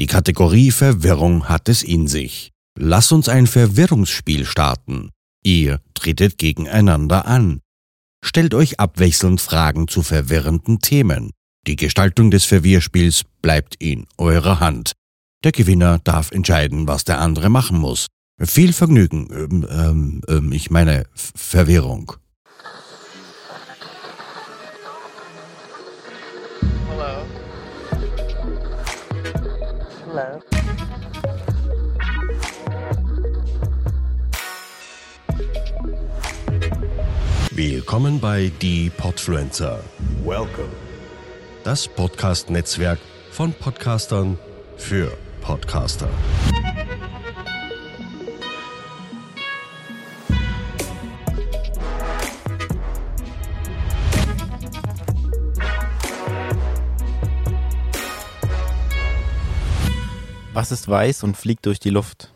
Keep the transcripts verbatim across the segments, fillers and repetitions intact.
Die Kategorie Verwirrung hat es in sich. Lass uns ein Verwirrungsspiel starten. Ihr tretet gegeneinander an. Stellt euch abwechselnd Fragen zu verwirrenden Themen. Die Gestaltung des Verwirrspiels bleibt in eurer Hand. Der Gewinner darf entscheiden, was der andere machen muss. Viel Vergnügen, ähm, ähm, ähm, ich meine F- Verwirrung. Hello. Hello. Willkommen bei Die Podfluencer. Welcome. Das Podcast-Netzwerk von Podcastern für Podcaster. Was ist weiß und fliegt durch die Luft?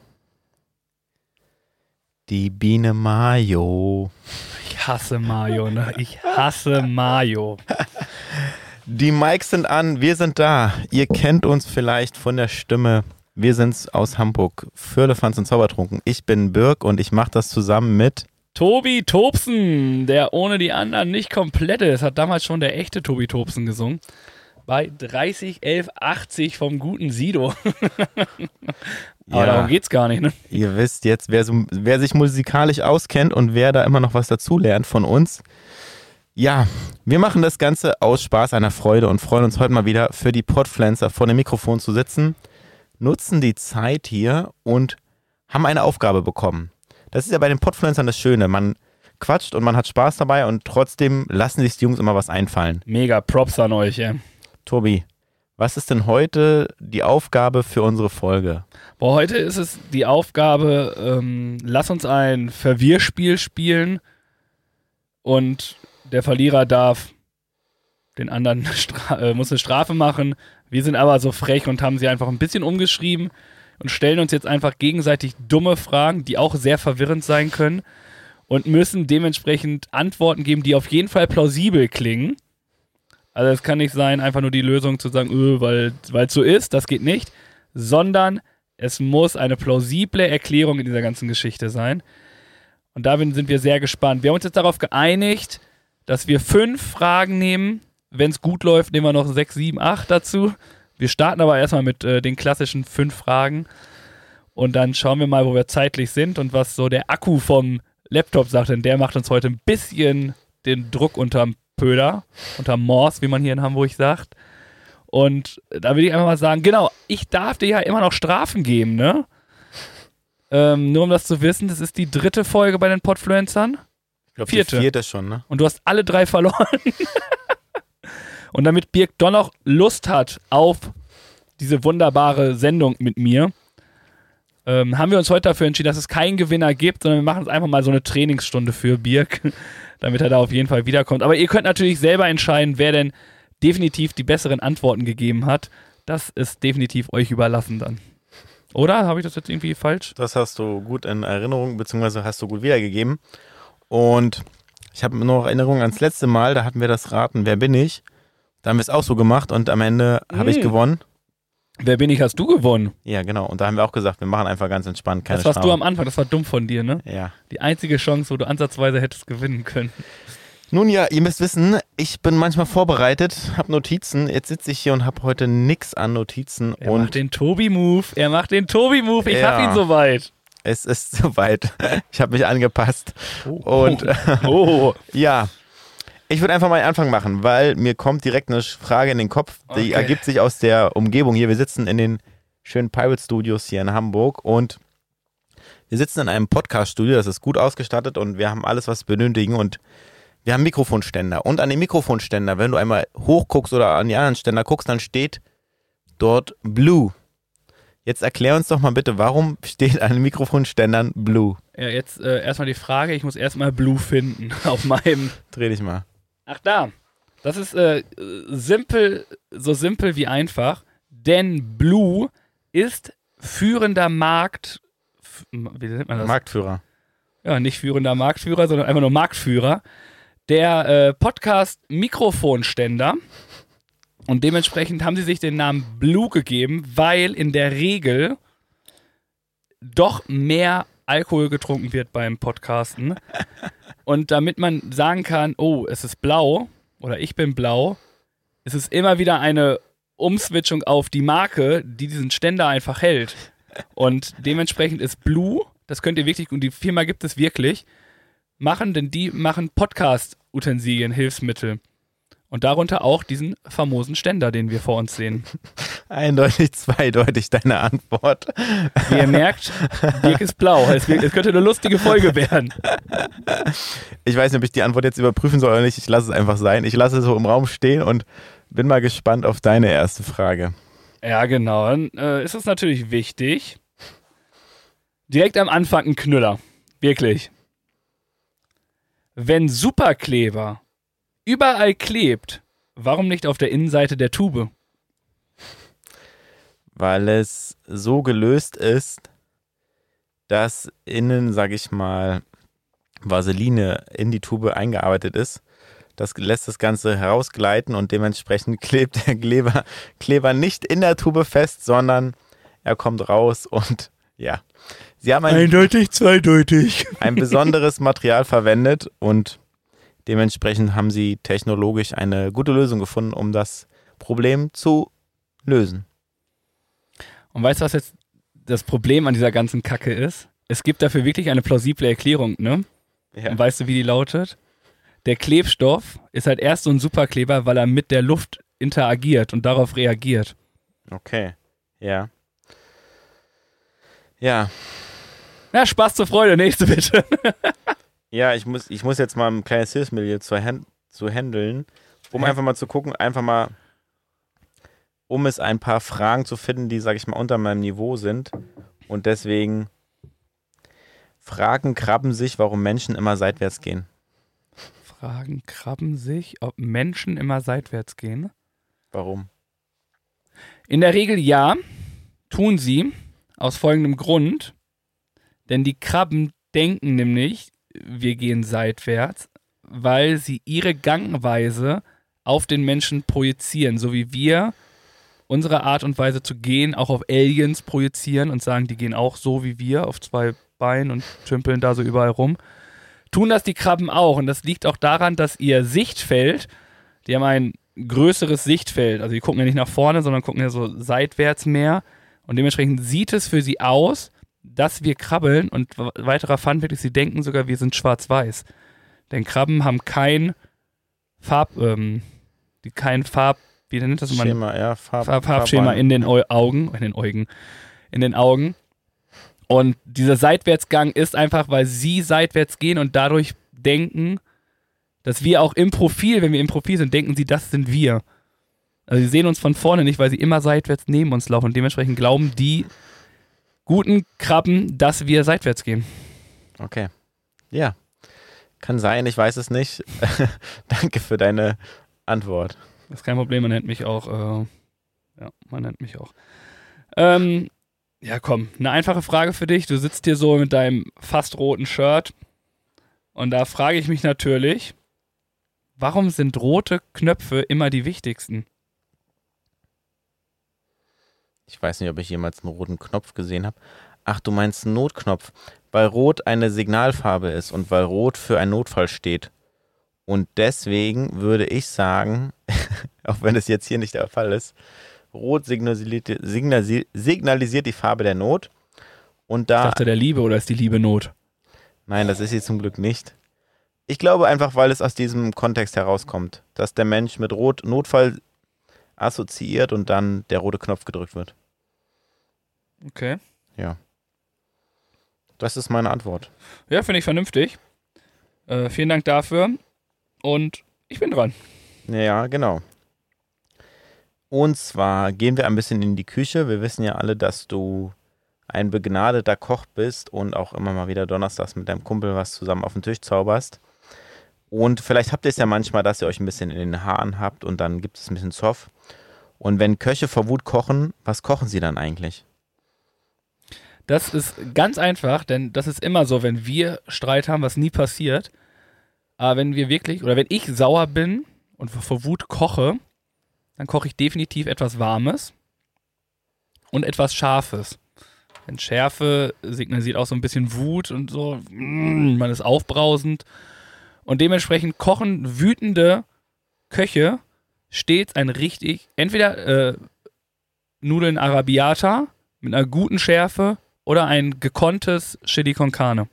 Die Biene Mayo. Ich hasse Mayo, ne? Ich hasse Mayo. Die Mics sind an, wir sind da. Ihr kennt uns vielleicht von der Stimme. Wir sind's aus Hamburg. Firlefanz und Zaubertrunken. Ich bin Birk und ich mache das zusammen mit... Tobi Tobsen, der ohne die anderen nicht komplett ist, hat damals schon der echte Tobi Tobsen gesungen. Bei dreißig elf achtzig vom guten Sido. Aber Ja. darum geht's gar nicht, ne? Ihr wisst jetzt, wer, so, wer sich musikalisch auskennt und wer da immer noch was dazulernt von uns. Ja, wir machen das Ganze aus Spaß, einer Freude und freuen uns heute mal wieder für die Podfluencer vor dem Mikrofon zu sitzen, nutzen die Zeit hier und haben eine Aufgabe bekommen. Das ist ja bei den Podfluencern das Schöne, man quatscht und man hat Spaß dabei und trotzdem lassen sich die Jungs immer was einfallen. Mega Props an euch, ey. Tobi, was ist denn heute die Aufgabe für unsere Folge? Boah, heute ist es die Aufgabe, ähm, lass uns ein Verwirrspiel spielen und der Verlierer darf den anderen, Stra- äh, muss eine Strafe machen. Wir sind aber so frech und haben sie einfach ein bisschen umgeschrieben und stellen uns jetzt einfach gegenseitig dumme Fragen, die auch sehr verwirrend sein können und müssen dementsprechend Antworten geben, die auf jeden Fall plausibel klingen. Also es kann nicht sein, einfach nur die Lösung zu sagen, öh, weil es so ist, das geht nicht, sondern es muss eine plausible Erklärung in dieser ganzen Geschichte sein. Und da sind wir sehr gespannt. Wir haben uns jetzt darauf geeinigt, dass wir fünf Fragen nehmen. Wenn es gut läuft, nehmen wir noch sechs, sieben, acht dazu. Wir starten aber erstmal mit äh, den klassischen fünf Fragen. Und dann schauen wir mal, wo wir zeitlich sind und was so der Akku vom Laptop sagt. Denn der macht uns heute ein bisschen den Druck unterm Pöder, unterm Morse, wie man hier in Hamburg sagt. Und da will ich einfach mal sagen, genau, ich darf dir ja immer noch Strafen geben, ne? Ähm, nur um das zu wissen, das ist die dritte Folge bei den Podfluencern. Ich glaube, Vierte. die vierte schon, ne? Und du hast alle drei verloren. Und damit Birk doch noch Lust hat auf diese wunderbare Sendung mit mir, ähm, haben wir uns heute dafür entschieden, dass es keinen Gewinner gibt, sondern wir machen uns einfach mal so eine Trainingsstunde für Birk, damit er da auf jeden Fall wiederkommt. Aber ihr könnt natürlich selber entscheiden, wer denn definitiv die besseren Antworten gegeben hat. Das ist definitiv euch überlassen dann. Oder? Habe ich das jetzt irgendwie falsch? Das hast du gut in Erinnerung, beziehungsweise hast du gut wiedergegeben. Und ich habe noch Erinnerung ans letzte Mal, da hatten wir das Raten, wer bin ich? Da haben wir es auch so gemacht und am Ende habe ich Mm. gewonnen. Wer bin ich, hast du gewonnen? Ja, genau. Und da haben wir auch gesagt, wir machen einfach ganz entspannt, keine das warst Strafe. du am Anfang, das war dumm von dir, ne? Ja. Die einzige Chance, wo du ansatzweise hättest gewinnen können. Nun ja, ihr müsst wissen, ich bin manchmal vorbereitet, habe Notizen. Jetzt sitze ich hier und habe heute nix an Notizen. Er und macht den Tobi-Move, er macht den Tobi-Move, ich Ja. hab ihn soweit. es ist soweit. Ich habe mich angepasst. Oh. Und Oh, ja, ich würde einfach mal einen Anfang machen, weil mir kommt direkt eine Frage in den Kopf, die Okay. ergibt sich aus der Umgebung hier. Wir sitzen in den schönen Pirate Studios hier in Hamburg und wir sitzen in einem Podcast-Studio, das ist gut ausgestattet und wir haben alles, was wir benötigen und wir haben Mikrofonständer. Und an dem Mikrofonständer, wenn du einmal hochguckst oder an die anderen Ständer guckst, dann steht dort Blue. Jetzt erklär uns doch mal bitte, warum steht an den Mikrofonständern Blue? ja, jetzt äh, erstmal die Frage, ich muss erstmal Blue finden auf meinem... Dreh dich mal. Ach da, das ist äh, simpel, so simpel wie einfach, denn Blue ist führender Markt... f- Wie nennt man das? Marktführer. Ja, nicht führender Marktführer, sondern einfach nur Marktführer. Der äh, Podcast Mikrofonständer. Und dementsprechend haben sie sich den Namen Blue gegeben, weil in der Regel doch mehr Alkohol getrunken wird beim Podcasten. Und damit man sagen kann, oh, es ist blau oder ich bin blau, ist es immer wieder eine Umswitchung auf die Marke, die diesen Ständer einfach hält. Und dementsprechend ist Blue, das könnt ihr wirklich, und die Firma gibt es wirklich, machen, denn die machen Podcast-Utensilien, Hilfsmittel. Und darunter auch diesen famosen Ständer, den wir vor uns sehen. Eindeutig, zweideutig deine Antwort. Wie ihr merkt, Dirk ist blau. Es, es könnte eine lustige Folge werden. Ich weiß nicht, ob ich die Antwort jetzt überprüfen soll oder nicht. Ich lasse es einfach sein. Ich lasse es so im Raum stehen und bin mal gespannt auf deine erste Frage. Ja, genau. Dann äh, ist es natürlich wichtig. Direkt am Anfang ein Knüller. Wirklich. Wenn Superkleber überall klebt, warum nicht auf der Innenseite der Tube? Weil es so gelöst ist, dass innen, sag ich mal, Vaseline in die Tube eingearbeitet ist. Das lässt das Ganze herausgleiten und dementsprechend klebt der Kleber, Kleber nicht in der Tube fest, sondern er kommt raus und ja. Sie haben ein, Eindeutig, zweideutig. ein besonderes Material verwendet und dementsprechend haben sie technologisch eine gute Lösung gefunden, um das Problem zu lösen. Und weißt du, was jetzt das Problem an dieser ganzen Kacke ist? Es gibt dafür wirklich eine plausible Erklärung, ne? Ja. Und weißt du, wie die lautet? Der Klebstoff ist halt erst so ein Superkleber, weil er mit der Luft interagiert und darauf reagiert. Okay, ja. Ja. Na, Spaß zur Freude, nächste bitte. Ja, ich muss, ich muss jetzt mal ein kleines Hilfsmittel zu, hand, zu handeln, um Ja. einfach mal zu gucken, einfach mal, um es ein paar Fragen zu finden, die, sag ich mal, unter meinem Niveau sind. Und deswegen fragen Krabben sich, warum Menschen immer seitwärts gehen. Fragen Krabben sich, ob Menschen immer seitwärts gehen? Warum? In der Regel ja, tun sie, aus folgendem Grund. Denn die Krabben denken nämlich, wir gehen seitwärts, weil sie ihre Gangweise auf den Menschen projizieren, so wie wir unsere Art und Weise zu gehen auch auf Aliens projizieren und sagen, die gehen auch so wie wir, auf zwei Beinen und tümpeln da so überall rum. Tun das die Krabben auch und das liegt auch daran, dass ihr Sichtfeld, die haben ein größeres Sichtfeld, also die gucken ja nicht nach vorne, sondern gucken ja so seitwärts mehr und dementsprechend sieht es für sie aus, dass wir krabbeln und weiterer Fun wirklich, sie denken sogar, wir sind schwarz-weiß. Denn Krabben haben kein Farb, ähm, die kein Farb, wie nennt das man? Schema, ja, Farb, Farb, Farbschema in den Eu- Augen, in den Augen, in den Augen. Und dieser Seitwärtsgang ist einfach, weil sie seitwärts gehen und dadurch denken, dass wir auch im Profil, wenn wir im Profil sind, denken sie, das sind wir. Also sie sehen uns von vorne nicht, weil sie immer seitwärts neben uns laufen und dementsprechend glauben die guten Krabben, dass wir seitwärts gehen. Okay. Ja. Kann sein, ich weiß es nicht. Danke für deine Antwort. Das ist kein Problem, man nennt mich auch, äh, ja, man nennt mich auch. Ähm, ja komm, eine einfache Frage für dich. Du sitzt hier so mit deinem fast roten Shirt und da frage ich mich natürlich, warum sind rote Knöpfe immer die wichtigsten? Ich weiß nicht, ob ich jemals einen roten Knopf gesehen habe. Ach, du meinst einen Notknopf. Weil Rot eine Signalfarbe ist und weil Rot für einen Notfall steht. Und deswegen würde ich sagen, auch wenn es jetzt hier nicht der Fall ist, Rot signalisiert, signalisiert, signalisiert die Farbe der Not. Und da, Ich dachte der Liebe oder ist die Liebe Not? nein, das ist sie zum Glück nicht. Ich glaube einfach, weil es aus diesem Kontext herauskommt, dass der Mensch mit Rot Notfall assoziiert und dann der rote Knopf gedrückt wird. Okay. Ja. Das ist meine Antwort. Ja, finde ich vernünftig. Äh, vielen Dank dafür. Und ich bin dran. Ja, genau. Und zwar gehen wir ein bisschen in die Küche. Wir wissen ja alle, dass du ein begnadeter Koch bist und auch immer mal wieder donnerstags mit deinem Kumpel was zusammen auf den Tisch zauberst. Und vielleicht habt ihr es ja manchmal, dass ihr euch ein bisschen in den Haaren habt und dann gibt es ein bisschen Zoff. Und wenn Köche vor Wut kochen, was kochen sie dann eigentlich? Das ist ganz einfach, denn das ist immer so, wenn wir Streit haben, was nie passiert. Aber wenn wir wirklich, oder wenn ich sauer bin und vor Wut koche, dann koche ich definitiv etwas Warmes und etwas Scharfes. Denn Schärfe signalisiert auch so ein bisschen Wut und so, mm, man ist aufbrausend. Und dementsprechend kochen wütende Köche stets ein richtig, entweder äh, Nudeln Arrabbiata mit einer guten Schärfe oder ein gekonntes Chili con Carne.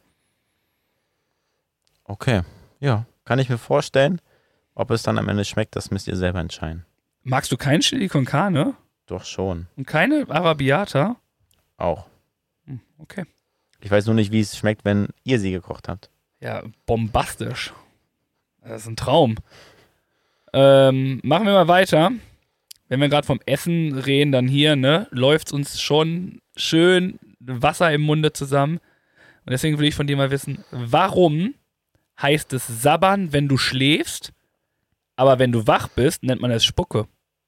Okay, ja, kann ich mir vorstellen. Ob es dann am Ende schmeckt, das müsst ihr selber entscheiden. Magst du kein Chili con Carne? Doch schon. Und keine Arrabbiata? Auch. Hm, okay. Ich weiß nur nicht, wie es schmeckt, wenn ihr sie gekocht habt. Ja, bombastisch. Das ist ein Traum. Ähm, machen wir mal weiter. Wenn wir gerade vom Essen reden, dann hier, ne, läuft es uns schon schön Wasser im Munde zusammen. Und deswegen will ich von dir mal wissen, warum heißt es sabbern, wenn du schläfst, aber wenn du wach bist, nennt man es Spucke?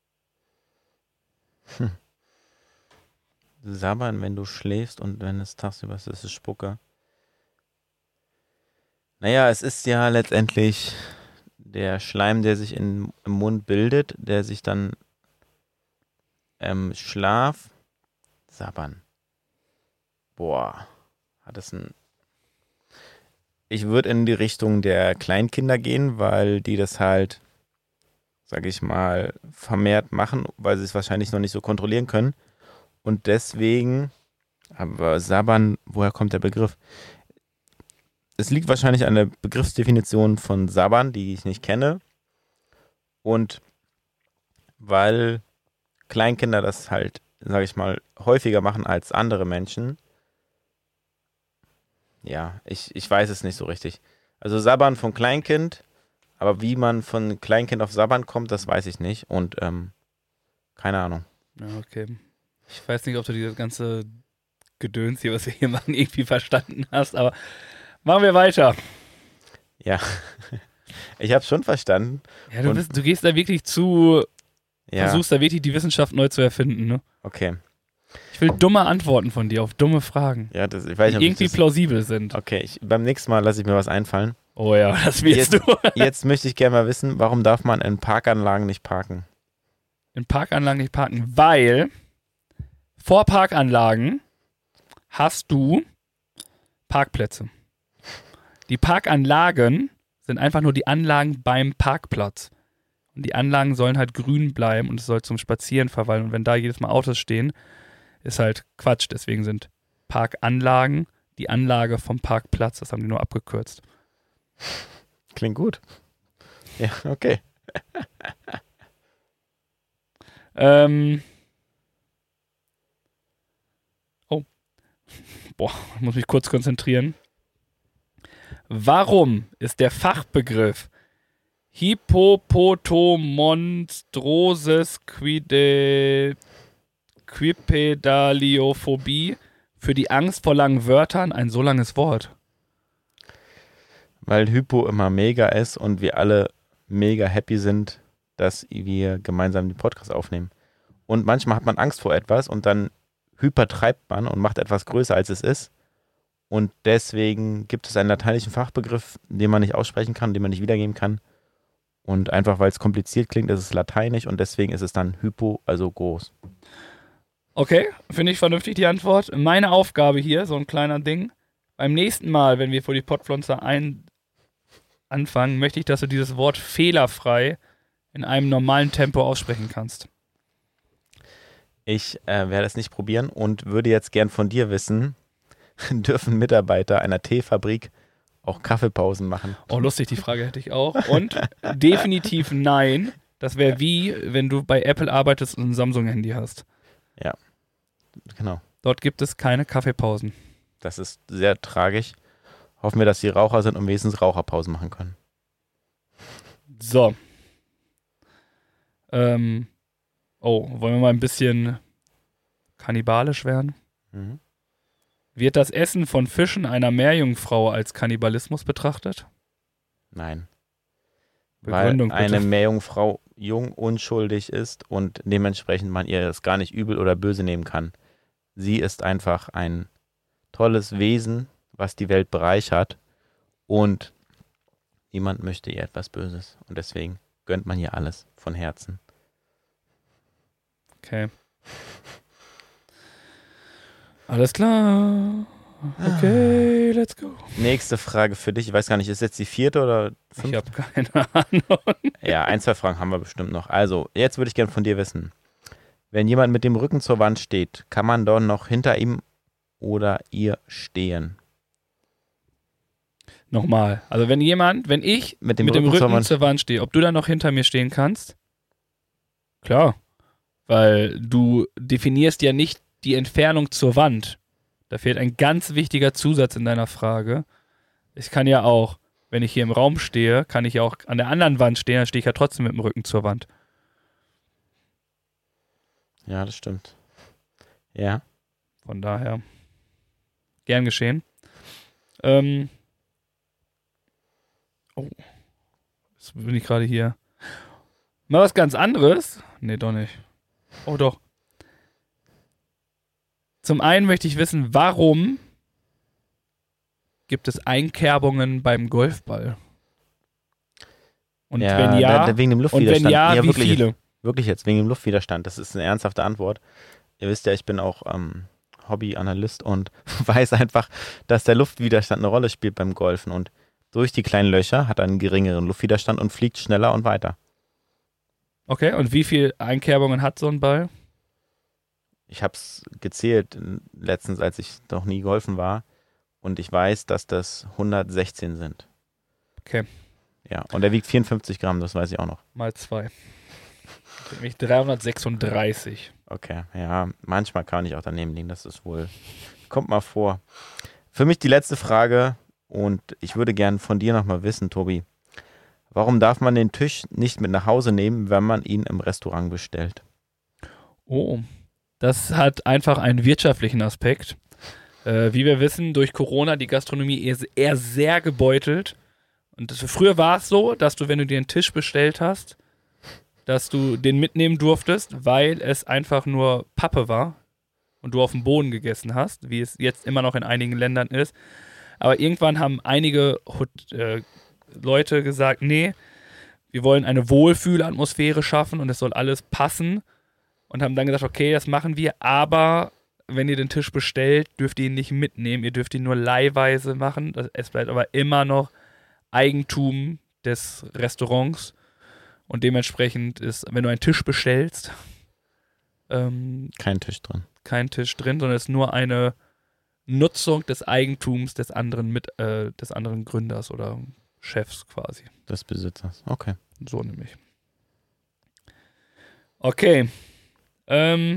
Hm. Sabbern, wenn du schläfst und wenn es tagsüber ist, ist es Spucke. Naja, es ist ja letztendlich der Schleim, der sich in, im Mund bildet, der sich dann im Schlaf sabbern. Boah, hat es ein... Ich würde in die Richtung der Kleinkinder gehen, weil die das halt, sag ich mal, vermehrt machen, weil sie es wahrscheinlich noch nicht so kontrollieren können. Und deswegen, aber sabbern, woher kommt der Begriff? Es liegt wahrscheinlich an der Begriffsdefinition von sabbern, die ich nicht kenne. Und weil Kleinkinder das halt, sag ich mal, häufiger machen als andere Menschen. Ja, ich, ich weiß es nicht so richtig. Also sabbern von Kleinkind, aber wie man von Kleinkind auf sabbern kommt, das weiß ich nicht. Und ähm, keine Ahnung. Ja, okay. Ich weiß nicht, ob du dieses ganze Gedöns hier, was wir hier machen, irgendwie verstanden hast, aber machen wir weiter. Ja, ich habe es schon verstanden. Ja, du, bist, du gehst da wirklich zu, Ja, versuchst da wirklich die Wissenschaft neu zu erfinden, ne? okay. Ich will dumme Antworten von dir auf dumme Fragen, Ja, das, ich weiß die nicht, ob irgendwie ich das, plausibel sind. Okay, ich, beim nächsten Mal lasse ich mir was einfallen. Oh ja, das wirst Jetzt, du. jetzt möchte ich gerne mal wissen, warum darf man in Parkanlagen nicht parken? In Parkanlagen nicht parken, weil vor Parkanlagen hast du Parkplätze. Die Parkanlagen sind einfach nur die Anlagen beim Parkplatz. Und die Anlagen sollen halt grün bleiben und es soll zum Spazieren verweilen. Und wenn da jedes Mal Autos stehen, ist halt Quatsch. Deswegen sind Parkanlagen die Anlage vom Parkplatz. Das haben die nur abgekürzt. Klingt gut. Ja, okay. Ähm. Oh. Boah, ich muss mich kurz konzentrieren. Warum ist der Fachbegriff Hippopotomonstroses quide Quipedaliophobie für die Angst vor langen Wörtern ein so langes Wort? Weil Hypo immer mega ist und wir alle mega happy sind, dass wir gemeinsam den Podcast aufnehmen. Und manchmal hat man Angst vor etwas und dann hypertreibt man und macht etwas größer, als es ist. Und deswegen gibt es einen lateinischen Fachbegriff, den man nicht aussprechen kann, den man nicht wiedergeben kann. Und einfach, weil es kompliziert klingt, ist es lateinisch und deswegen ist es dann Hypo, also groß. Okay, finde ich vernünftig die Antwort. Meine Aufgabe hier, so ein kleiner Ding. Beim nächsten Mal, wenn wir vor die Podpflanzer ein anfangen, möchte ich, dass du dieses Wort fehlerfrei in einem normalen Tempo aussprechen kannst. Ich äh, werde es nicht probieren und würde jetzt gern von dir wissen, dürfen Mitarbeiter einer Teefabrik auch Kaffeepausen machen? Oh, lustig, die Frage hätte ich auch. Und definitiv nein. Das wäre wie, wenn du bei Apple arbeitest und ein Samsung-Handy hast. Ja, genau. Dort gibt es keine Kaffeepausen. Das ist sehr tragisch. Hoffen wir, dass die Raucher sind und wenigstens Raucherpausen machen können. So. Ähm. Oh, wollen wir mal ein bisschen kannibalisch werden? Mhm. Wird das Essen von Fischen einer Meerjungfrau als Kannibalismus betrachtet? Nein. Begründung, Weil eine bitte. Meerjungfrau jung, unschuldig ist und dementsprechend man ihr das gar nicht übel oder böse nehmen kann. Sie ist einfach ein tolles Wesen, was die Welt bereichert und niemand möchte ihr etwas Böses und deswegen gönnt man ihr alles von Herzen. Okay. Alles klar. Okay, let's go. Nächste Frage für dich. Ich weiß gar nicht, ist jetzt die vierte oder fünfte? Ich habe keine Ahnung. Ja, ein, zwei Fragen haben wir bestimmt noch. Also, jetzt würde ich gerne von dir wissen. Wenn jemand mit dem Rücken zur Wand steht, kann man dort noch hinter ihm oder ihr stehen? Nochmal. Also wenn jemand, wenn ich Mit dem mit dem Rücken zur Rücken Wand- zur Wand stehe, ob du dann noch hinter mir stehen kannst? Klar. Weil du definierst ja nicht die Entfernung zur Wand. Da fehlt ein ganz wichtiger Zusatz in deiner Frage. Ich kann ja auch, wenn ich hier im Raum stehe, kann ich ja auch an der anderen Wand stehen, dann stehe ich ja trotzdem mit dem Rücken zur Wand. Ja, das stimmt. Ja. Von daher, gern geschehen. Ähm, oh, jetzt bin ich gerade hier. Mal was ganz anderes. Nee, doch nicht. Oh, doch. Zum einen möchte ich wissen, warum gibt es Einkerbungen beim Golfball? Und ja, wenn ja, da, da wegen dem und Luftwiderstand. wenn ja, wie wirklich, viele? Wirklich jetzt, wegen dem Luftwiderstand. Das ist eine ernsthafte Antwort. Ihr wisst ja, ich bin auch ähm, Hobbyanalyst und weiß einfach, dass der Luftwiderstand eine Rolle spielt beim Golfen. Und durch die kleinen Löcher hat er einen geringeren Luftwiderstand und fliegt schneller und weiter. Okay, und wie viele Einkerbungen hat so ein Ball? Ich habe es gezählt letztens, als ich noch nie golfen war. Und ich weiß, dass das hundertsechzehn sind. Okay. Ja, und er wiegt vierundfünfzig Gramm, das weiß ich auch noch. Mal zwei. Nämlich dreihundertsechsunddreißig. Okay, ja, manchmal kann ich auch daneben liegen, das ist wohl, kommt mal vor. Für mich die letzte Frage und ich würde gern von dir nochmal wissen, Tobi. Warum darf man den Tisch nicht mit nach Hause nehmen, wenn man ihn im Restaurant bestellt? Oh, das hat einfach einen wirtschaftlichen Aspekt. Äh, wie wir wissen, durch Corona die Gastronomie eher, eher sehr gebeutelt. Und das, früher war es so, dass du, wenn du dir einen Tisch bestellt hast, dass du den mitnehmen durftest, weil es einfach nur Pappe war und du auf dem Boden gegessen hast, wie es jetzt immer noch in einigen Ländern ist. Aber irgendwann haben einige äh, Leute gesagt, nee, wir wollen eine Wohlfühlatmosphäre schaffen und es soll alles passen und haben dann gesagt, okay, das machen wir, aber wenn ihr den Tisch bestellt, dürft ihr ihn nicht mitnehmen, ihr dürft ihn nur leihweise machen. Es bleibt aber immer noch Eigentum des Restaurants. Und dementsprechend ist, wenn du einen Tisch bestellst, ähm, kein Tisch drin. Kein Tisch drin, sondern es ist nur eine Nutzung des Eigentums des anderen mit, äh, des anderen Gründers oder Chefs quasi. Des Besitzers, okay. So nämlich. Okay. Ähm,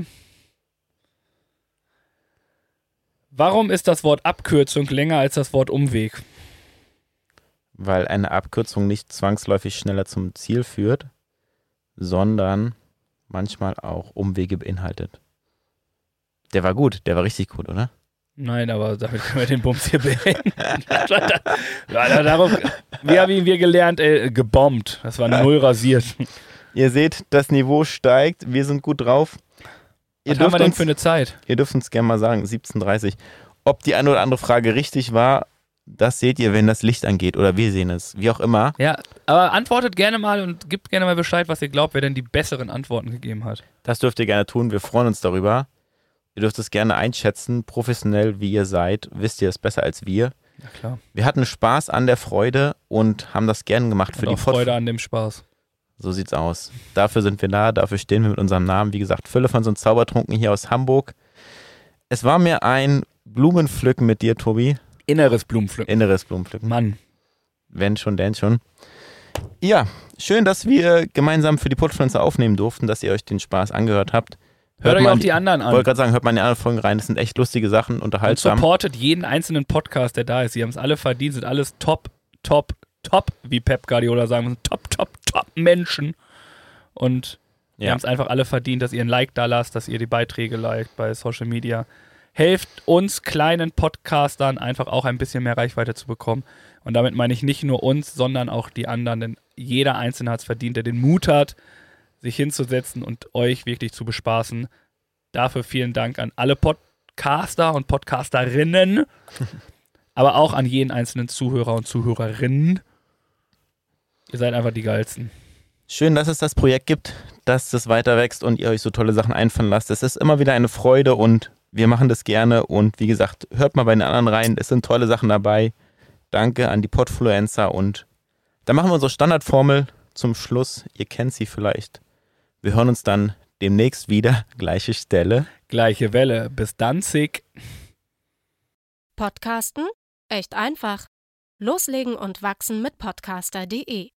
warum ist das Wort Abkürzung länger als das Wort Umweg? Weil eine Abkürzung nicht zwangsläufig schneller zum Ziel führt, sondern manchmal auch Umwege beinhaltet. Der war gut, der war richtig gut, oder? Nein, aber damit können wir den Bums hier beenden. ja, darum, wir haben ihn wir gelernt, ey, gebombt. Das war null rasiert. Ihr seht, das Niveau steigt, wir sind gut drauf. Ihr Was haben wir denn uns, für eine Zeit? Ihr dürft uns gerne mal sagen, siebzehn Uhr dreißig. Ob die eine oder andere Frage richtig war, das seht ihr, wenn das Licht angeht oder wir sehen es, wie auch immer. Ja, aber antwortet gerne mal und gebt gerne mal Bescheid, was ihr glaubt, wer denn die besseren Antworten gegeben hat. Das dürft ihr gerne tun, wir freuen uns darüber. Ihr dürft es gerne einschätzen, professionell wie ihr seid, wisst ihr es besser als wir. Ja, klar. Wir hatten Spaß an der Freude und haben das gerne gemacht für und die auch Freude an dem Spaß. So sieht's aus. Dafür sind wir da, dafür stehen wir mit unserem Namen. Wie gesagt, Füllefanz und Zaubertrunken hier aus Hamburg. Es war mir ein Blumenpflücken mit dir, Tobi. Inneres Blumenpflücken. Inneres Blumenpflücken. Mann. Wenn schon, denn schon. Ja, schön, dass wir gemeinsam für die Podfluencer aufnehmen durften, dass ihr euch den Spaß angehört habt. Hört, hört euch man, auch die anderen an. Ich wollte gerade sagen, hört mal in die anderen Folgen rein. Das sind echt lustige Sachen, unterhaltsam. Und supportet jeden einzelnen Podcast, der da ist. Sie haben es alle verdient, sind alles top, top, top, wie Pep Guardiola sagen muss. Top, top, top Menschen. Und ja. Wir haben es einfach alle verdient, dass ihr ein Like da lasst, dass ihr die Beiträge liked bei Social Media. Helft uns kleinen Podcastern einfach auch ein bisschen mehr Reichweite zu bekommen. Und damit meine ich nicht nur uns, sondern auch die anderen, denn jeder Einzelne hat es verdient, der den Mut hat, sich hinzusetzen und euch wirklich zu bespaßen. Dafür vielen Dank an alle Podcaster und Podcasterinnen, aber auch an jeden einzelnen Zuhörer und Zuhörerinnen. Ihr seid einfach die Geilsten. Schön, dass es das Projekt gibt, dass das weiter wächst und ihr euch so tolle Sachen einfallen lasst. Es ist immer wieder eine Freude und wir machen das gerne. Und wie gesagt, hört mal bei den anderen rein. Es sind tolle Sachen dabei. Danke an die Podfluencer. Und dann machen wir unsere Standardformel zum Schluss. Ihr kennt sie vielleicht. Wir hören uns dann demnächst wieder. Gleiche Stelle. Gleiche Welle. Bis dann, Zick. Podcasten? Echt einfach. Loslegen und wachsen mit podcaster punkt de